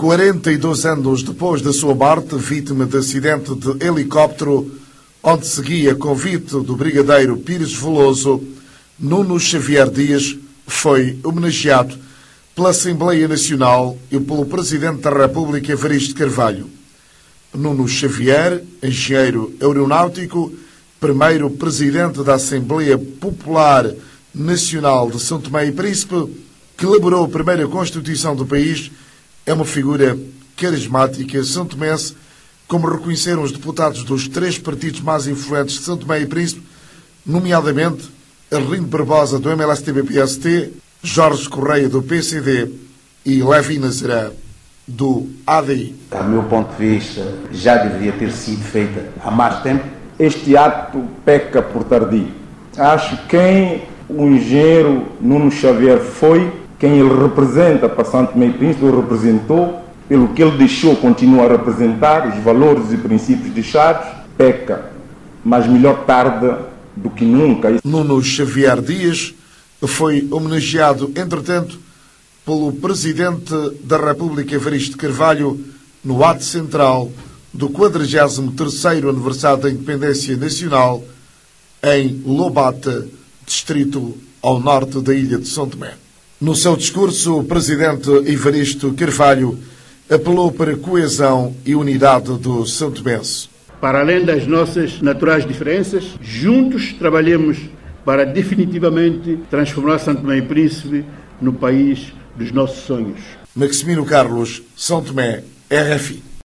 42 anos depois da sua morte, vítima de acidente de helicóptero, onde seguia convite do brigadeiro Pires Veloso, Nuno Xavier Dias foi homenageado pela Assembleia Nacional e pelo Presidente da República, Evaristo Carvalho. Nuno Xavier, engenheiro aeronáutico, primeiro Presidente da Assembleia Popular Nacional de São Tomé e Príncipe, que elaborou a primeira Constituição do país, é uma figura carismática santomense, como reconheceram os deputados dos 3 partidos mais influentes de São Tomé e Príncipe, nomeadamente Arlindo Barbosa, do MLSTB-PST, Jorge Correia, do PCD e Levi Nazaré, do ADI. A meu ponto de vista, já deveria ter sido feita há mais tempo. Este ato peca por tardio. Acho que quem o engenheiro Nuno Xavier foi, quem ele representa para São Tomé e Príncipe, o representou, pelo que ele deixou, continua a representar os valores e princípios deixados, peca, mas melhor tarde do que nunca. Nuno Xavier Dias foi homenageado, entretanto, pelo Presidente da República, Evaristo Carvalho, no ato central do 43º aniversário da Independência Nacional, em Lobata, distrito ao norte da ilha de São Tomé. No seu discurso, o Presidente Evaristo Carvalho apelou para a coesão e unidade do São Tomense. Para além das nossas naturais diferenças, juntos trabalhemos para definitivamente transformar São Tomé e Príncipe no país dos nossos sonhos. Maximino Carlos, São Tomé, RFI.